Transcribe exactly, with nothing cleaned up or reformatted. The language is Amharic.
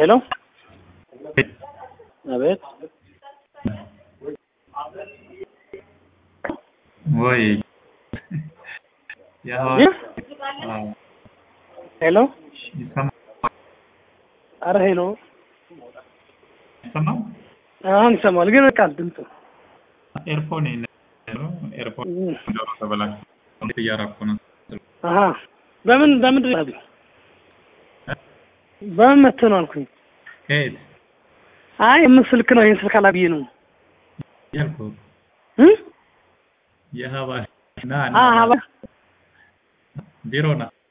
ሄሎ አቤት ወይ ያው ሄሎ አረ ሄሎ ሰማው አሁን ሰማል ግን ቃል ድምጽ ኤርፎን ነው ኤርፎን ነው ተበላሽ እንዴት ያራኩ ነው አሃ በምን በምን ድረስ በምን መተነው አልኩኝ ሄድ አይ ምን ስልክ ነው ይሄን ስልክ አላብዬ ነው ያልኩ እ የሃባ ና አሃ ቢሮና